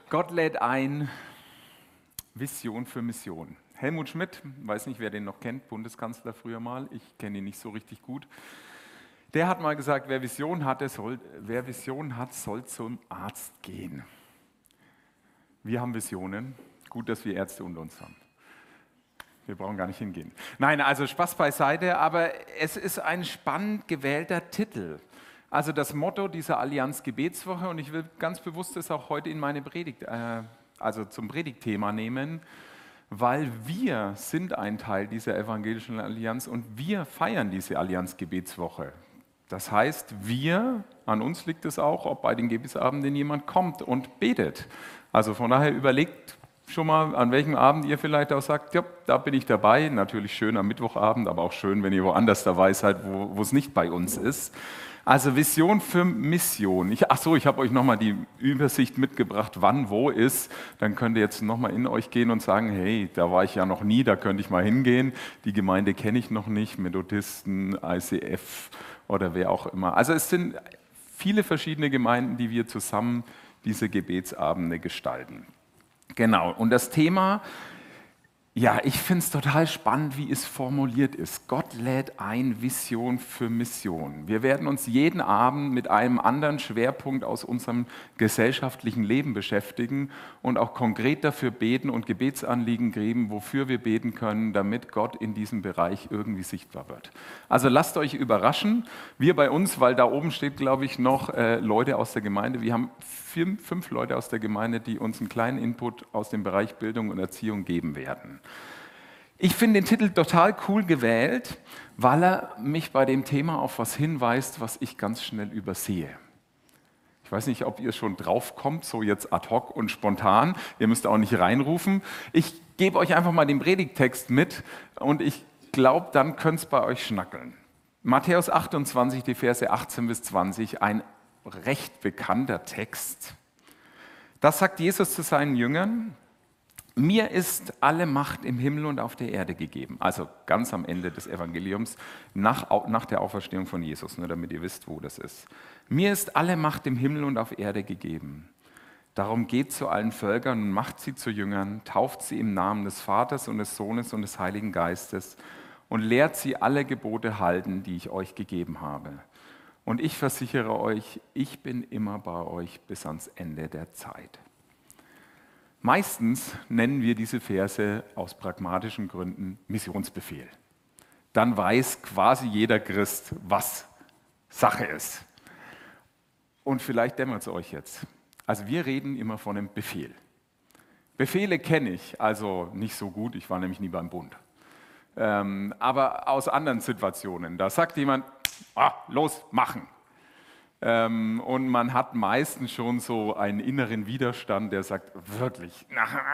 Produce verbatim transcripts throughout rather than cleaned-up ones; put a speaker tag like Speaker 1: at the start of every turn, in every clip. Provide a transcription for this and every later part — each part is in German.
Speaker 1: Gott lädt ein, Vision für Mission. Helmut Schmidt, weiß nicht, wer den noch kennt, Bundeskanzler früher mal, ich kenne ihn nicht so richtig gut. Der hat mal gesagt, wer Vision hat, der soll, wer Vision hat, soll zum Arzt gehen. Wir haben Visionen, gut, dass wir Ärzte unter uns haben. Wir brauchen gar nicht hingehen. Nein, also Spaß beiseite, aber es ist ein spannend gewählter Titel. Also das Motto dieser Allianz Gebetswoche, und ich will ganz bewusst das auch heute in meine Predigt, äh, also zum Predigtthema nehmen, weil wir sind ein Teil dieser evangelischen Allianz und wir feiern diese Allianz Gebetswoche. Das heißt, wir, an uns liegt es auch, ob bei den Gebetsabenden jemand kommt und betet. Also von daher überlegt schon mal, an welchem Abend ihr vielleicht auch sagt, ja, da bin ich dabei. Natürlich schön am Mittwochabend, aber auch schön, wenn ihr woanders dabei seid, wo, wo es nicht bei uns ist. Also Vision für Mission. Ich, ach so, ich habe euch nochmal die Übersicht mitgebracht, wann, wo ist. Dann könnt ihr jetzt nochmal in euch gehen und sagen, hey, da war ich ja noch nie, da könnte ich mal hingehen. Die Gemeinde kenne ich noch nicht, Methodisten, I C F oder wer auch immer. Also es sind viele verschiedene Gemeinden, die wir zusammen diese Gebetsabende gestalten. Genau, und das Thema, ja, ich finde es total spannend, wie es formuliert ist. Gott lädt ein, Vision für Mission. Wir werden uns jeden Abend mit einem anderen Schwerpunkt aus unserem gesellschaftlichen Leben beschäftigen und auch konkret dafür beten und Gebetsanliegen geben, wofür wir beten können, damit Gott in diesem Bereich irgendwie sichtbar wird. Also lasst euch überraschen. Wir bei uns, weil da oben steht, glaube ich, noch äh, Leute aus der Gemeinde. Wir haben vier, fünf Leute aus der Gemeinde, die uns einen kleinen Input aus dem Bereich Bildung und Erziehung geben werden. Ich finde den Titel total cool gewählt, weil er mich bei dem Thema auf was hinweist, was ich ganz schnell übersehe. Ich weiß nicht, ob ihr schon drauf kommt, so jetzt ad hoc und spontan. Ihr müsst auch nicht reinrufen. Ich gebe euch einfach mal den Predigttext mit und ich glaube, dann könnt es bei euch schnackeln. Matthäus achtundzwanzig, die Verse achtzehn bis zwanzig, ein recht bekannter Text. Das sagt Jesus zu seinen Jüngern: Mir ist alle Macht im Himmel und auf der Erde gegeben. Also ganz am Ende des Evangeliums, nach, nach der Auferstehung von Jesus, nur damit ihr wisst, wo das ist. Mir ist alle Macht im Himmel und auf Erde gegeben. Darum geht zu allen Völkern und macht sie zu Jüngern, tauft sie im Namen des Vaters und des Sohnes und des Heiligen Geistes und lehrt sie alle Gebote halten, die ich euch gegeben habe. Und ich versichere euch, ich bin immer bei euch bis ans Ende der Zeit. Meistens nennen wir diese Verse aus pragmatischen Gründen Missionsbefehl. Dann weiß quasi jeder Christ, was Sache ist. Und vielleicht dämmert es euch jetzt. Also wir reden immer von einem Befehl. Befehle kenne ich also nicht so gut, ich war nämlich nie beim Bund. Ähm, aber aus anderen Situationen, da sagt jemand, ah, los, machen. Ähm, und man hat meistens schon so einen inneren Widerstand, der sagt, wirklich.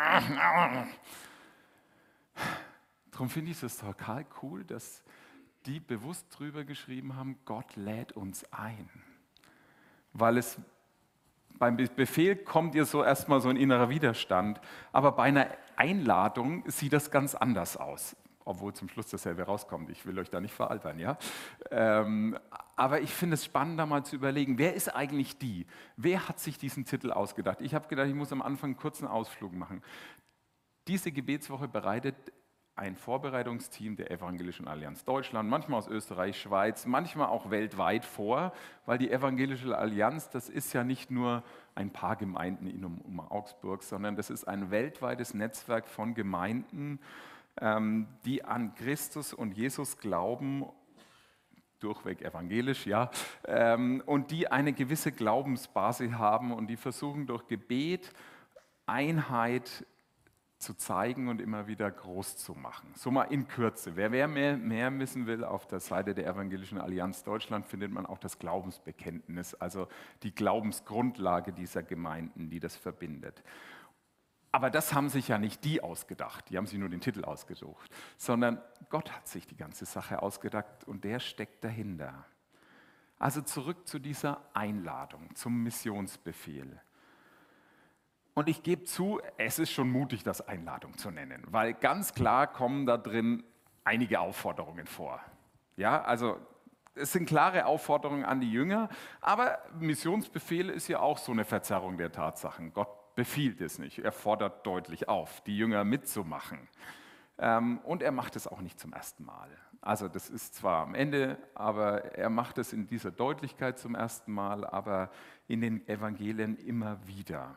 Speaker 1: Darum finde ich es total cool, dass die bewusst drüber geschrieben haben, Gott lädt uns ein. Weil es beim Befehl kommt dir so erstmal so ein innerer Widerstand, aber bei einer Einladung sieht das ganz anders aus. Obwohl zum Schluss dasselbe rauskommt. Ich will euch da nicht veralbern, ja. Ähm, aber ich finde es spannend, da mal zu überlegen, wer ist eigentlich die? Wer hat sich diesen Titel ausgedacht? Ich habe gedacht, ich muss am Anfang einen kurzen Ausflug machen. Diese Gebetswoche bereitet ein Vorbereitungsteam der Evangelischen Allianz Deutschland, manchmal aus Österreich, Schweiz, manchmal auch weltweit vor, weil die Evangelische Allianz, das ist ja nicht nur ein paar Gemeinden in um, um Augsburg, sondern das ist ein weltweites Netzwerk von Gemeinden, die an Christus und Jesus glauben, durchweg evangelisch, ja, und die eine gewisse Glaubensbasis haben und die versuchen durch Gebet Einheit zu zeigen und immer wieder groß zu machen. So mal in Kürze. Wer mehr, mehr wissen will, auf der Seite der Evangelischen Allianz Deutschland findet man auch das Glaubensbekenntnis, also die Glaubensgrundlage dieser Gemeinden, die das verbindet. Aber das haben sich ja nicht die ausgedacht, die haben sich nur den Titel ausgesucht, sondern Gott hat sich die ganze Sache ausgedacht und der steckt dahinter. Also zurück zu dieser Einladung, zum Missionsbefehl. Und ich gebe zu, es ist schon mutig, das Einladung zu nennen, weil ganz klar kommen da drin einige Aufforderungen vor. Ja, also es sind klare Aufforderungen an die Jünger, aber Missionsbefehl ist ja auch so eine Verzerrung der Tatsachen. Gott befiehlt es nicht. Er fordert deutlich auf, die Jünger mitzumachen. Ähm, und er macht es auch nicht zum ersten Mal. Also das ist zwar am Ende, aber er macht es in dieser Deutlichkeit zum ersten Mal, aber in den Evangelien immer wieder.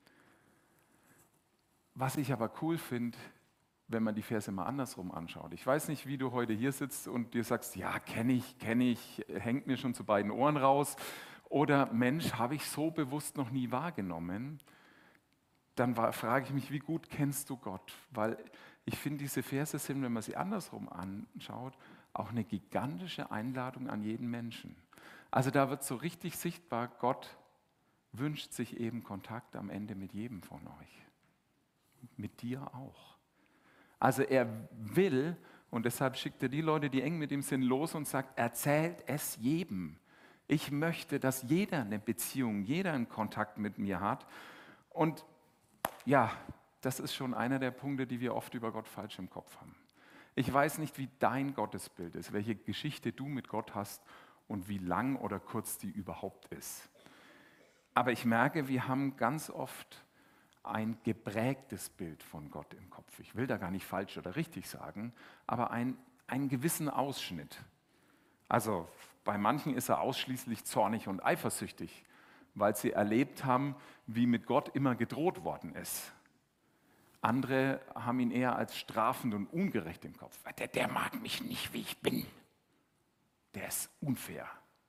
Speaker 1: Was ich aber cool finde, wenn man die Verse mal andersrum anschaut. Ich weiß nicht, wie du heute hier sitzt und dir sagst, ja, kenne ich, kenne ich, hängt mir schon zu beiden Ohren raus. Oder Mensch, habe ich so bewusst noch nie wahrgenommen. Dann war, frage ich mich, wie gut kennst du Gott? Weil ich finde, diese Verse sind, wenn man sie andersrum anschaut, auch eine gigantische Einladung an jeden Menschen. Also da wird so richtig sichtbar, Gott wünscht sich eben Kontakt am Ende mit jedem von euch. Mit dir auch. Also er will, und deshalb schickt er die Leute, die eng mit ihm sind, los und sagt, erzählt es jedem. Ich möchte, dass jeder eine Beziehung, jeder einen Kontakt mit mir hat. Und ja, das ist schon einer der Punkte, die wir oft über Gott falsch im Kopf haben. Ich weiß nicht, wie dein Gottesbild ist, welche Geschichte du mit Gott hast und wie lang oder kurz die überhaupt ist. Aber ich merke, wir haben ganz oft ein geprägtes Bild von Gott im Kopf. Ich will da gar nicht falsch oder richtig sagen, aber ein, einen gewissen Ausschnitt. Also bei manchen ist er ausschließlich zornig und eifersüchtig, weil sie erlebt haben, wie mit Gott immer gedroht worden ist. Andere haben ihn eher als strafend und ungerecht im Kopf. Der, der mag mich nicht, wie ich bin. Der ist unfair.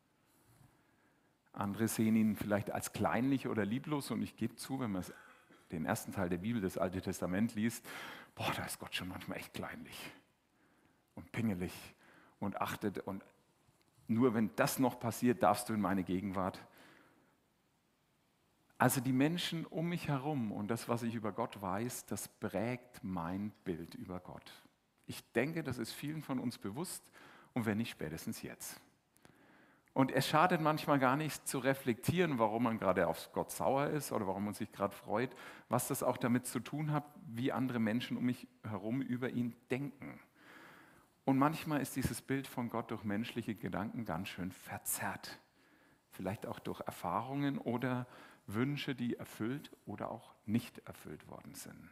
Speaker 1: Andere sehen ihn vielleicht als kleinlich oder lieblos und ich gebe zu, wenn man den ersten Teil der Bibel, das Alte Testament liest, boah, da ist Gott schon manchmal echt kleinlich und pingelig und achtet und nur wenn das noch passiert, darfst du in meine Gegenwart. Also die Menschen um mich herum und das, was ich über Gott weiß, das prägt mein Bild über Gott. Ich denke, das ist vielen von uns bewusst und wenn nicht, spätestens jetzt. Und es schadet manchmal gar nicht zu reflektieren, warum man gerade auf Gott sauer ist oder warum man sich gerade freut, was das auch damit zu tun hat, wie andere Menschen um mich herum über ihn denken. Und manchmal ist dieses Bild von Gott durch menschliche Gedanken ganz schön verzerrt. Vielleicht auch durch Erfahrungen oder Wünsche, die erfüllt oder auch nicht erfüllt worden sind.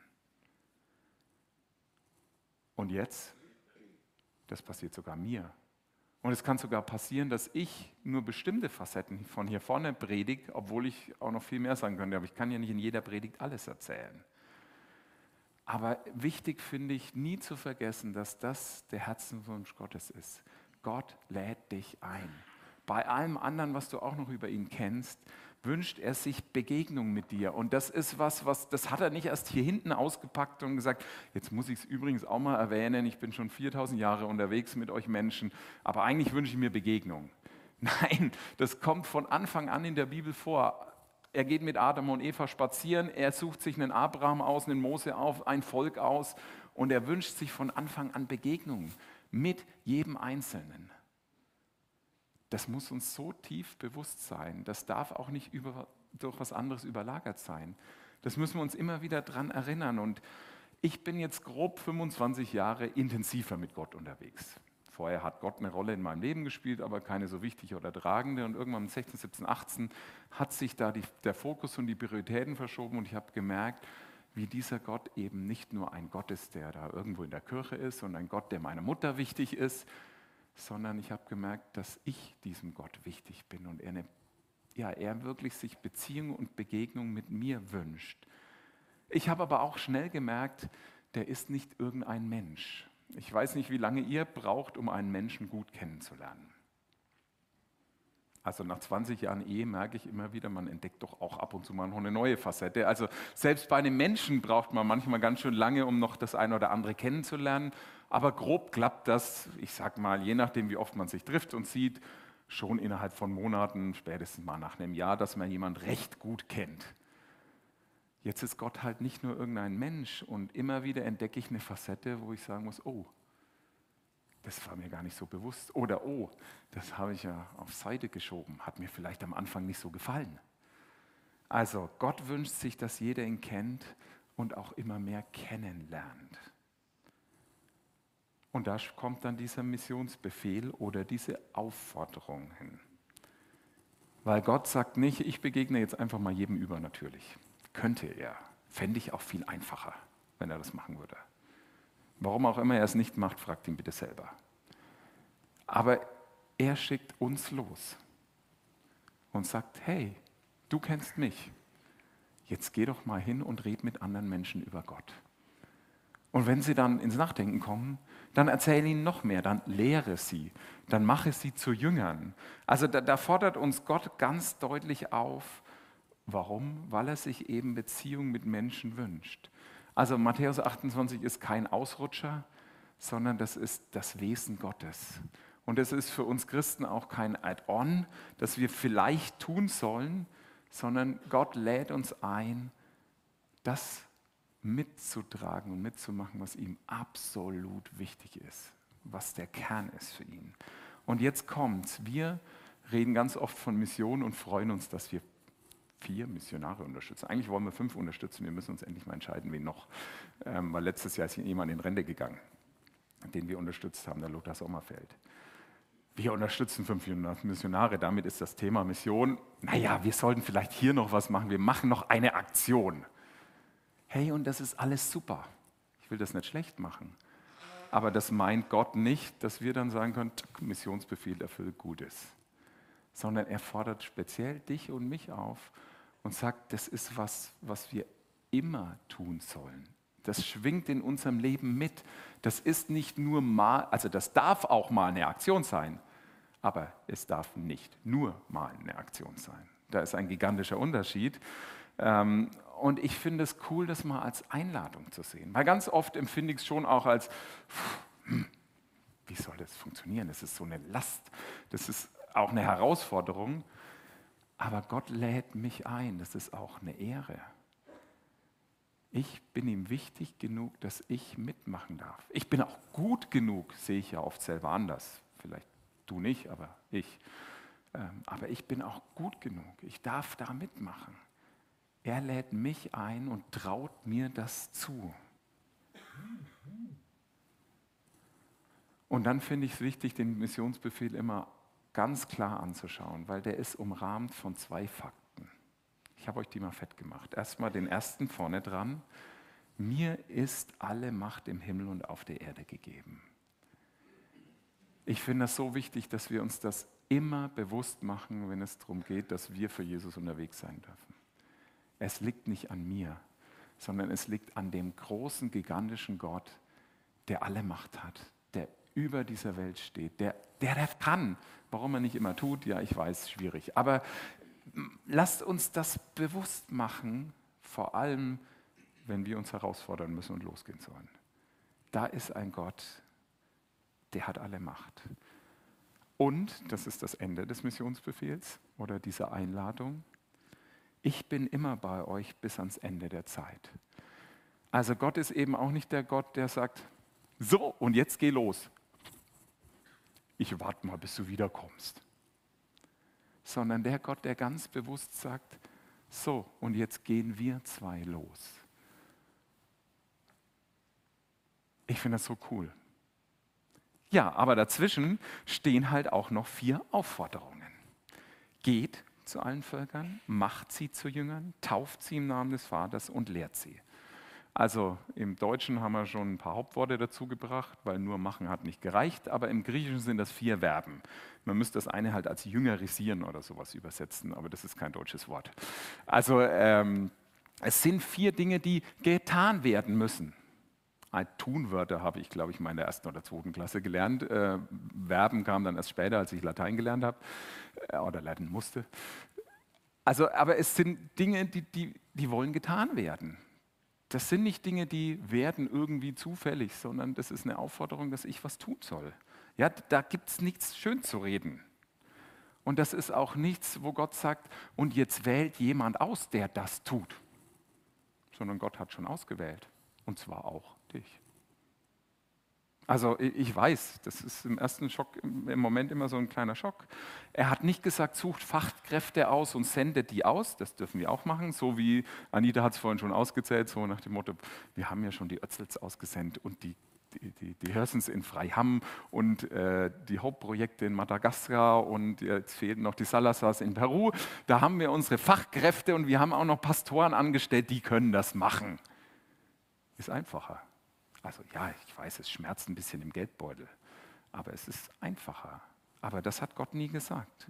Speaker 1: Und jetzt, das passiert sogar mir. Und es kann sogar passieren, dass ich nur bestimmte Facetten von hier vorne predige, obwohl ich auch noch viel mehr sagen könnte. Aber ich kann ja nicht in jeder Predigt alles erzählen. Aber wichtig finde ich, nie zu vergessen, dass das der Herzenswunsch Gottes ist. Gott lädt dich ein. Bei allem anderen, was du auch noch über ihn kennst, wünscht er sich Begegnung mit dir. Und das ist was, was, das hat er nicht erst hier hinten ausgepackt und gesagt, jetzt muss ich es übrigens auch mal erwähnen, ich bin schon viertausend Jahre unterwegs mit euch Menschen, aber eigentlich wünsche ich mir Begegnung. Nein, das kommt von Anfang an in der Bibel vor. Er geht mit Adam und Eva spazieren, er sucht sich einen Abraham aus, einen Mose auf, ein Volk aus und er wünscht sich von Anfang an Begegnung mit jedem Einzelnen. Das muss uns so tief bewusst sein. Das darf auch nicht über, durch was anderes überlagert sein. Das müssen wir uns immer wieder dran erinnern. Und ich bin jetzt grob fünfundzwanzig Jahre intensiver mit Gott unterwegs. Vorher hat Gott eine Rolle in meinem Leben gespielt, aber keine so wichtige oder tragende. Und irgendwann mit sechzehn, siebzehn, achtzehn hat sich da die, der Fokus und die Prioritäten verschoben. Und ich habe gemerkt, wie dieser Gott eben nicht nur ein Gott ist, der da irgendwo in der Kirche ist und ein Gott, der meiner Mutter wichtig ist, sondern ich habe gemerkt, dass ich diesem Gott wichtig bin und er, eine, ja, er wirklich sich Beziehung und Begegnung mit mir wünscht. Ich habe aber auch schnell gemerkt, der ist nicht irgendein Mensch. Ich weiß nicht, wie lange ihr braucht, um einen Menschen gut kennenzulernen. Also nach zwanzig Jahren Ehe merke ich immer wieder, man entdeckt doch auch ab und zu mal noch eine neue Facette. Also selbst bei einem Menschen braucht man manchmal ganz schön lange, um noch das eine oder andere kennenzulernen. Aber grob klappt das, ich sag mal, je nachdem, wie oft man sich trifft und sieht, schon innerhalb von Monaten, spätestens mal nach einem Jahr, dass man jemanden recht gut kennt. Jetzt ist Gott halt nicht nur irgendein Mensch und immer wieder entdecke ich eine Facette, wo ich sagen muss, oh, das war mir gar nicht so bewusst. Oder oh, das habe ich ja auf Seite geschoben, hat mir vielleicht am Anfang nicht so gefallen. Also Gott wünscht sich, dass jeder ihn kennt und auch immer mehr kennenlernt. Und da kommt dann dieser Missionsbefehl oder diese Aufforderung hin. Weil Gott sagt nicht, ich begegne jetzt einfach mal jedem übernatürlich. Könnte er. Fände ich auch viel einfacher, wenn er das machen würde. Warum auch immer er es nicht macht, fragt ihn bitte selber. Aber er schickt uns los und sagt, hey, du kennst mich. Jetzt geh doch mal hin und red mit anderen Menschen über Gott. Und wenn sie dann ins Nachdenken kommen, dann erzähle ihnen noch mehr, dann lehre sie, dann mache sie zu Jüngern. Also da, da fordert uns Gott ganz deutlich auf. Warum? Weil er sich eben Beziehung mit Menschen wünscht. Also Matthäus achtundzwanzig ist kein Ausrutscher, sondern das ist das Wesen Gottes. Und es ist für uns Christen auch kein Add-on, das wir vielleicht tun sollen, sondern Gott lädt uns ein, das mitzutragen und mitzumachen, was ihm absolut wichtig ist, was der Kern ist für ihn. Und jetzt kommt's. Wir reden ganz oft von Mission und freuen uns, dass wir vier Missionare unterstützen. Eigentlich wollen wir fünf unterstützen. Wir müssen uns endlich mal entscheiden, wen noch. Ähm, weil letztes Jahr ist jemand in Rente gegangen, den wir unterstützt haben, der Lothar Sommerfeld. Wir unterstützen fünf Missionare, damit ist das Thema Mission. Naja, wir sollten vielleicht hier noch was machen. Wir machen noch eine Aktion. Hey, und das ist alles super. Ich will das nicht schlecht machen. Aber das meint Gott nicht, dass wir dann sagen können, Missionsbefehl erfüllt Gutes. Sondern er fordert speziell dich und mich auf und sagt, das ist was, was wir immer tun sollen. Das schwingt in unserem Leben mit. Das ist nicht nur mal, also das darf auch mal eine Aktion sein, aber es darf nicht nur mal eine Aktion sein. Da ist ein gigantischer Unterschied. Und ich finde es cool, das mal als Einladung zu sehen. Weil ganz oft empfinde ich es schon auch als, wie soll das funktionieren? Das ist so eine Last, das ist auch eine Herausforderung. Aber Gott lädt mich ein, das ist auch eine Ehre. Ich bin ihm wichtig genug, dass ich mitmachen darf. Ich bin auch gut genug, sehe ich ja oft selber anders. Vielleicht du nicht, aber ich. Aber ich bin auch gut genug. Ich darf da mitmachen. Er lädt mich ein und traut mir das zu. Und dann finde ich es wichtig, den Missionsbefehl immer ganz klar anzuschauen, weil der ist umrahmt von zwei Fakten. Ich habe euch die mal fett gemacht. Erstmal den ersten vorne dran. Mir ist alle Macht im Himmel und auf der Erde gegeben. Ich finde das so wichtig, dass wir uns das immer bewusst machen, wenn es darum geht, dass wir für Jesus unterwegs sein dürfen. Es liegt nicht an mir, sondern es liegt an dem großen, gigantischen Gott, der alle Macht hat, der über dieser Welt steht, der, der das kann. Warum er nicht immer tut, ja, ich weiß, schwierig. Aber lasst uns das bewusst machen, vor allem, wenn wir uns herausfordern müssen und losgehen sollen. Da ist ein Gott, der hat alle Macht. Und, das ist das Ende des Missionsbefehls oder dieser Einladung, ich bin immer bei euch bis ans Ende der Zeit. Also Gott ist eben auch nicht der Gott, der sagt, so, und jetzt geh los. Ich warte mal, bis du wiederkommst. Sondern der Gott, der ganz bewusst sagt, so, und jetzt gehen wir zwei los. Ich finde das so cool. Ja, aber dazwischen stehen halt auch noch vier Aufforderungen. Geht zu allen Völkern, macht sie zu Jüngern, tauft sie im Namen des Vaters und lehrt sie. Also im Deutschen haben wir schon ein paar Hauptworte dazu gebracht, weil nur machen hat nicht gereicht, aber im Griechischen sind das vier Verben. Man müsste das eine halt als jüngerisieren oder sowas übersetzen, aber das ist kein deutsches Wort. Also ähm, es sind vier Dinge, die getan werden müssen. Tunwörter habe ich, glaube ich, mal in der ersten oder zweiten Klasse gelernt. Äh, Verben kamen dann erst später, als ich Latein gelernt habe äh, oder lernen musste. Also, aber es sind Dinge, die, die, die wollen getan werden. Das sind nicht Dinge, die werden irgendwie zufällig, sondern das ist eine Aufforderung, dass ich was tun soll. Ja, da gibt es nichts schön zu reden. Und das ist auch nichts, wo Gott sagt, und jetzt wählt jemand aus, der das tut. Sondern Gott hat schon ausgewählt. Und zwar auch dich. Also ich weiß, das ist im ersten Schock, im Moment immer so ein kleiner Schock. Er hat nicht gesagt, sucht Fachkräfte aus und sendet die aus. Das dürfen wir auch machen, so wie Anita hat es vorhin schon ausgezählt, so nach dem Motto, wir haben ja schon die Özels ausgesendet und die die, die, die Hörsens in Freiham und äh, die Hauptprojekte in Madagaskar und jetzt fehlen noch die Salazars in Peru. Da haben wir unsere Fachkräfte und wir haben auch noch Pastoren angestellt, die können das machen. Ist einfacher. Also ja, ich weiß, es schmerzt ein bisschen im Geldbeutel, aber es ist einfacher. Aber das hat Gott nie gesagt.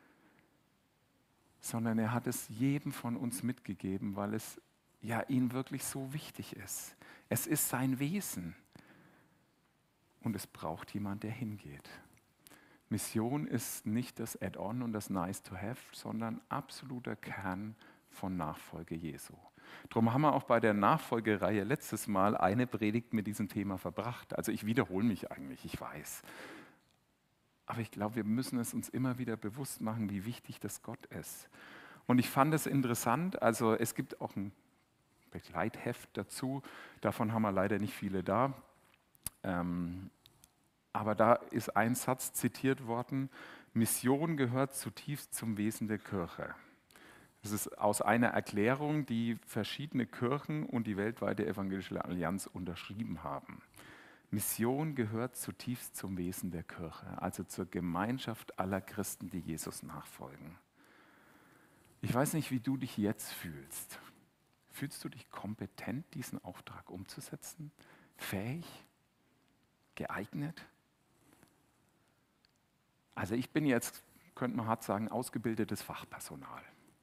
Speaker 1: Sondern er hat es jedem von uns mitgegeben, weil es ja ihm wirklich so wichtig ist. Es ist sein Wesen. Und es braucht jemand, der hingeht. Mission ist nicht das Add-on und das Nice to have, sondern absoluter Kern von Nachfolge Jesu. Darum haben wir auch bei der Nachfolgereihe letztes Mal eine Predigt mit diesem Thema verbracht. Also ich wiederhole mich eigentlich, ich weiß. Aber ich glaube, wir müssen es uns immer wieder bewusst machen, wie wichtig das Gott ist. Und ich fand es interessant, also es gibt auch ein Begleitheft dazu, davon haben wir leider nicht viele da. Ähm, aber da ist ein Satz zitiert worden: Mission gehört zutiefst zum Wesen der Kirche. Das ist aus einer Erklärung, die verschiedene Kirchen und die weltweite Evangelische Allianz unterschrieben haben. Mission gehört zutiefst zum Wesen der Kirche, also zur Gemeinschaft aller Christen, die Jesus nachfolgen. Ich weiß nicht, wie du dich jetzt fühlst. Fühlst du dich kompetent, diesen Auftrag umzusetzen? Fähig? Geeignet? Also ich bin jetzt, könnte man hart sagen, ausgebildetes Fachpersonal.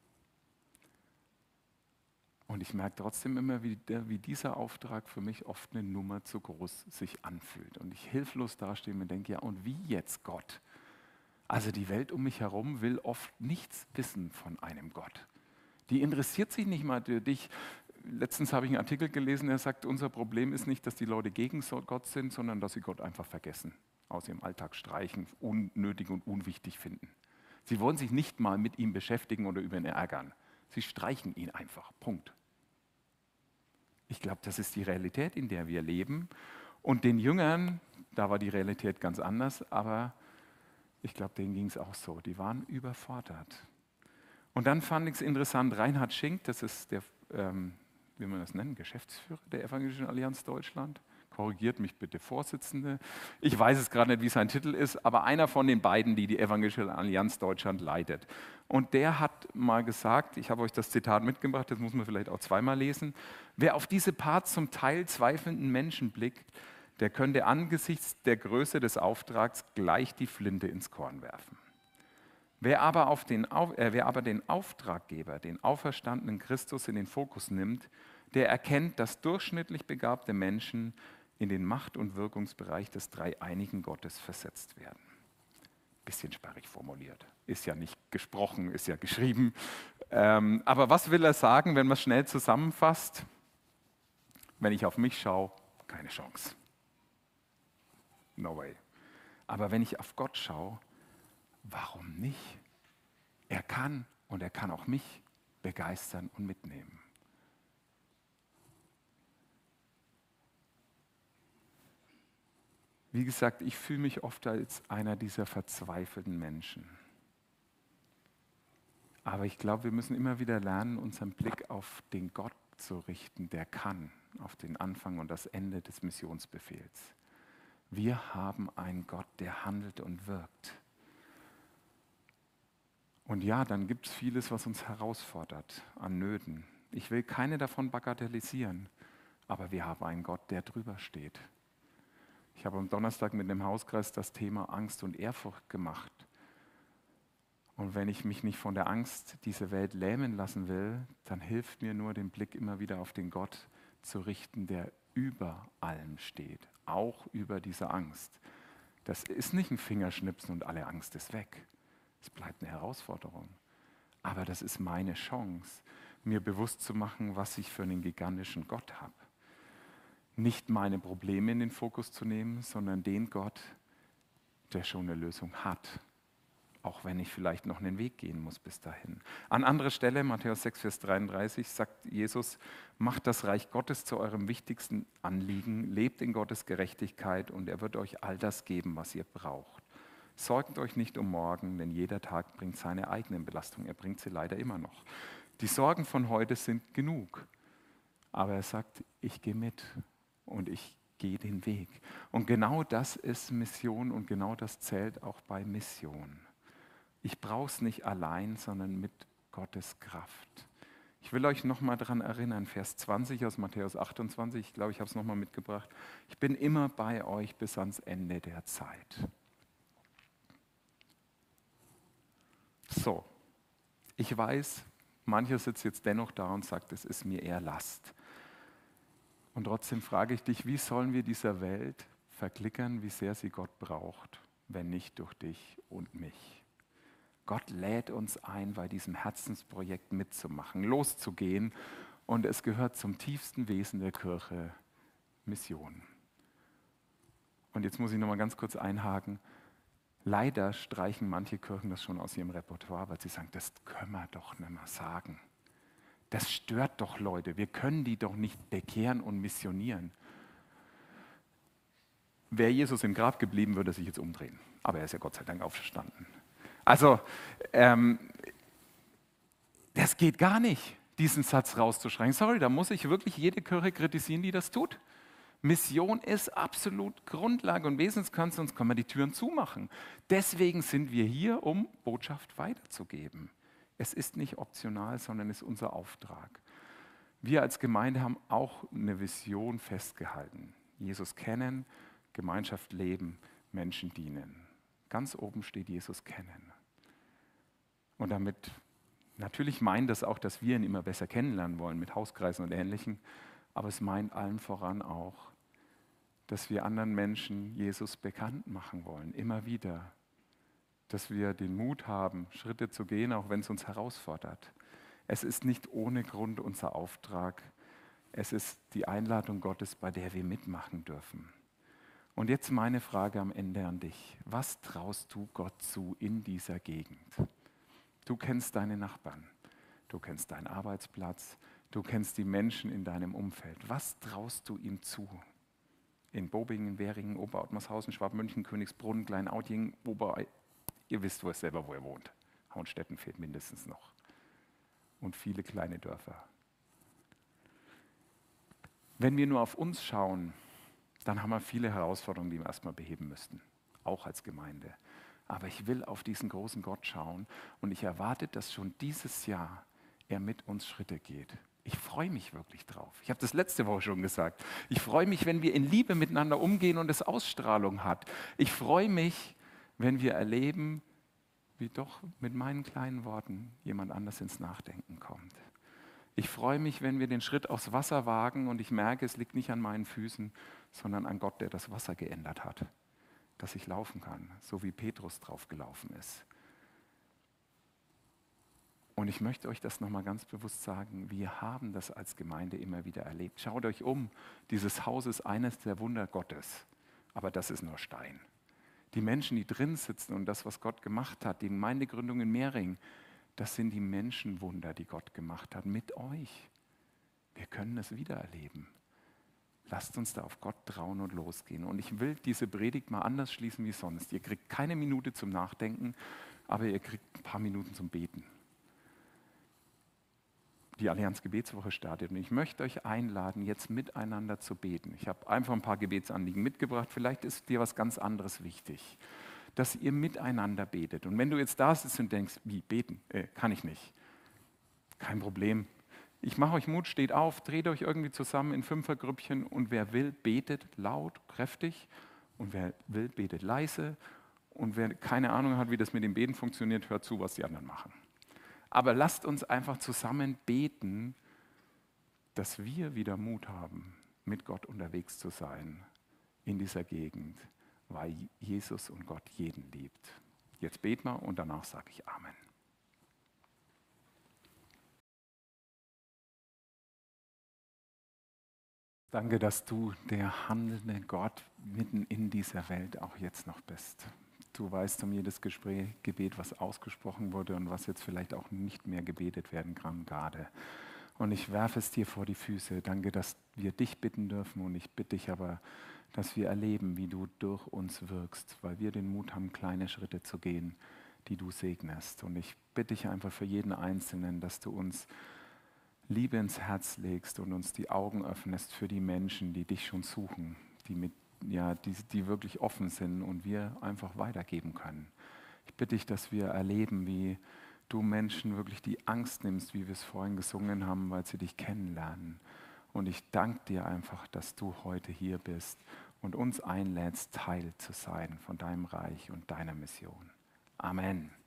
Speaker 1: Und ich merke trotzdem immer wieder, wie dieser Auftrag für mich oft eine Nummer zu groß sich anfühlt. Und ich hilflos dastehe und denke, ja, und wie jetzt Gott? Also die Welt um mich herum will oft nichts wissen von einem Gott. Die interessiert sich nicht mal für dich. Letztens habe ich einen Artikel gelesen, der sagt, unser Problem ist nicht, dass die Leute gegen Gott sind, sondern dass sie Gott einfach vergessen, aus ihrem Alltag streichen, unnötig und unwichtig finden. Sie wollen sich nicht mal mit ihm beschäftigen oder über ihn ärgern. Sie streichen ihn einfach. Punkt. Ich glaube, das ist die Realität, in der wir leben. Und den Jüngern, da war die Realität ganz anders, aber ich glaube, denen ging es auch so. Die waren überfordert. Und dann fand ich es interessant, Reinhard Schenk, das ist der, ähm, wie man das nennt, Geschäftsführer der Evangelischen Allianz Deutschland, korrigiert mich bitte, Vorsitzende. Ich weiß es gerade nicht, wie sein Titel ist, aber einer von den beiden, die die Evangelische Allianz Deutschland leitet. Und der hat mal gesagt, ich habe euch das Zitat mitgebracht, das muss man vielleicht auch zweimal lesen: Wer auf diese Part zum Teil zweifelnden Menschen blickt, der könnte angesichts der Größe des Auftrags gleich die Flinte ins Korn werfen. Wer aber, auf den, äh, wer aber den Auftraggeber, den auferstandenen Christus in den Fokus nimmt, der erkennt, dass durchschnittlich begabte Menschen in den Macht- und Wirkungsbereich des dreieinigen Gottes versetzt werden. Bisschen sperrig formuliert. Ist ja nicht gesprochen, ist ja geschrieben. Ähm, aber was will er sagen, wenn man es schnell zusammenfasst? Wenn ich auf mich schaue, keine Chance. No way. Aber wenn ich auf Gott schaue, warum nicht? Er kann und er kann auch mich begeistern und mitnehmen. Wie gesagt, ich fühle mich oft als einer dieser verzweifelten Menschen. Aber ich glaube, wir müssen immer wieder lernen, unseren Blick auf den Gott zu richten, der kann, auf den Anfang und das Ende des Missionsbefehls. Wir haben einen Gott, der handelt und wirkt. Und ja, dann gibt es vieles, was uns herausfordert an Nöten. Ich will keine davon bagatellisieren, aber wir haben einen Gott, der drüber steht. Ich habe am Donnerstag mit dem Hauskreis das Thema Angst und Ehrfurcht gemacht. Und wenn ich mich nicht von der Angst diese Welt lähmen lassen will, dann hilft mir nur, den Blick immer wieder auf den Gott zu richten, der über allem steht, auch über diese Angst. Das ist nicht ein Fingerschnipsen und alle Angst ist weg. Es bleibt eine Herausforderung. Aber das ist meine Chance, mir bewusst zu machen, was ich für einen gigantischen Gott habe. Nicht meine Probleme in den Fokus zu nehmen, sondern den Gott, der schon eine Lösung hat. Auch wenn ich vielleicht noch einen Weg gehen muss bis dahin. An anderer Stelle, Matthäus sechs, Vers dreiunddreißig, sagt Jesus: Macht das Reich Gottes zu eurem wichtigsten Anliegen, lebt in Gottes Gerechtigkeit und er wird euch all das geben, was ihr braucht. Sorgt euch nicht um morgen, denn jeder Tag bringt seine eigenen Belastungen. Er bringt sie leider immer noch. Die Sorgen von heute sind genug. Aber er sagt, ich gehe mit und ich geh den Weg. Und genau das ist Mission und genau das zählt auch bei Mission. Ich brauche es nicht allein, sondern mit Gottes Kraft. Ich will euch nochmal daran erinnern, Vers zwanzig aus Matthäus achtundzwanzig, ich glaube, ich habe es nochmal mitgebracht. Ich bin immer bei euch bis ans Ende der Zeit. So, ich weiß, mancher sitzt jetzt dennoch da und sagt, es ist mir eher Last. Und trotzdem frage ich dich, wie sollen wir dieser Welt verklickern, wie sehr sie Gott braucht, wenn nicht durch dich und mich? Gott lädt uns ein, bei diesem Herzensprojekt mitzumachen, loszugehen. Und es gehört zum tiefsten Wesen der Kirche, Mission. Und jetzt muss ich noch mal ganz kurz einhaken. Leider streichen manche Kirchen das schon aus ihrem Repertoire, weil sie sagen, das können wir doch nicht mehr sagen. Das stört doch Leute. Wir können die doch nicht bekehren und missionieren. Wäre Jesus im Grab geblieben, würde er sich jetzt umdrehen. Aber er ist ja Gott sei Dank auferstanden. Also, ähm, das geht gar nicht, diesen Satz rauszuschreien. Sorry, da muss ich wirklich jede Kirche kritisieren, die das tut. Mission ist absolut Grundlage und Wesenskern, sonst können wir die Türen zumachen. Deswegen sind wir hier, um Botschaft weiterzugeben. Es ist nicht optional, sondern es ist unser Auftrag. Wir als Gemeinde haben auch eine Vision festgehalten. Jesus kennen, Gemeinschaft leben, Menschen dienen. Ganz oben steht Jesus kennen. Und damit, natürlich meint das auch, dass wir ihn immer besser kennenlernen wollen mit Hauskreisen und Ähnlichem, aber es meint allen voran auch, dass wir anderen Menschen Jesus bekannt machen wollen, immer wieder. Dass wir den Mut haben, Schritte zu gehen, auch wenn es uns herausfordert. Es ist nicht ohne Grund unser Auftrag. Es ist die Einladung Gottes, bei der wir mitmachen dürfen. Und jetzt meine Frage am Ende an dich. Was traust du Gott zu in dieser Gegend? Du kennst deine Nachbarn, du kennst deinen Arbeitsplatz, du kennst die Menschen in deinem Umfeld. Was traust du ihm zu? In Bobingen, Währingen, Oberottmarshausen, Schwabmünchen, Königsbrunn, Kleinaudingen, Ober... Ihr wisst wo es selber, wo ihr wohnt. Hauenstetten fehlt mindestens noch. Und viele kleine Dörfer. Wenn wir nur auf uns schauen, dann haben wir viele Herausforderungen, die wir erstmal beheben müssten. Auch als Gemeinde. Aber ich will auf diesen großen Gott schauen und ich erwarte, dass schon dieses Jahr er mit uns Schritte geht. Ich freue mich wirklich drauf. Ich habe das letzte Woche schon gesagt. Ich freue mich, wenn wir in Liebe miteinander umgehen und es Ausstrahlung hat. Ich freue mich, wenn wir erleben, wie doch mit meinen kleinen Worten jemand anders ins Nachdenken kommt. Ich freue mich, wenn wir den Schritt aufs Wasser wagen und ich merke, es liegt nicht an meinen Füßen, sondern an Gott, der das Wasser geändert hat. Dass ich laufen kann, so wie Petrus drauf gelaufen ist. Und ich möchte euch das nochmal ganz bewusst sagen, wir haben das als Gemeinde immer wieder erlebt. Schaut euch um, dieses Haus ist eines der Wunder Gottes, aber das ist nur Stein. Die Menschen, die drin sitzen und das, was Gott gemacht hat, die Gemeindegründung in Mehring, das sind die Menschenwunder, die Gott gemacht hat mit euch. Wir können es wieder erleben. Lasst uns da auf Gott trauen und losgehen. Und ich will diese Predigt mal anders schließen wie sonst. Ihr kriegt keine Minute zum Nachdenken, aber ihr kriegt ein paar Minuten zum Beten. Die Allianz Gebetswoche startet und ich möchte euch einladen, jetzt miteinander zu beten. Ich habe einfach ein paar Gebetsanliegen mitgebracht. Vielleicht ist dir was ganz anderes wichtig, dass ihr miteinander betet. Und wenn du jetzt da sitzt und denkst, wie beten? Äh, kann ich nicht. Kein Problem. Ich mache euch Mut, steht auf, dreht euch irgendwie zusammen in Fünfergrüppchen und wer will, betet laut, kräftig und wer will, betet leise und wer keine Ahnung hat, wie das mit dem Beten funktioniert, hört zu, was die anderen machen. Aber lasst uns einfach zusammen beten, dass wir wieder Mut haben, mit Gott unterwegs zu sein in dieser Gegend, weil Jesus und Gott jeden liebt. Jetzt beten wir und danach sage ich Amen. Danke, dass du der handelnde Gott mitten in dieser Welt auch jetzt noch bist. Du weißt um jedes Gespräch, Gebet, was ausgesprochen wurde und was jetzt vielleicht auch nicht mehr gebetet werden kann gerade. Und ich werfe es dir vor die Füße. Danke, dass wir dich bitten dürfen und ich bitte dich aber, dass wir erleben, wie du durch uns wirkst, weil wir den Mut haben, kleine Schritte zu gehen, die du segnest. Und ich bitte dich einfach für jeden Einzelnen, dass du uns Liebe ins Herz legst und uns die Augen öffnest für die Menschen, die dich schon suchen, die, mit, ja, die, die wirklich offen sind und wir einfach weitergeben können. Ich bitte dich, dass wir erleben, wie du Menschen wirklich die Angst nimmst, wie wir es vorhin gesungen haben, weil sie dich kennenlernen. Und ich danke dir einfach, dass du heute hier bist und uns einlädst, Teil zu sein von deinem Reich und deiner Mission. Amen.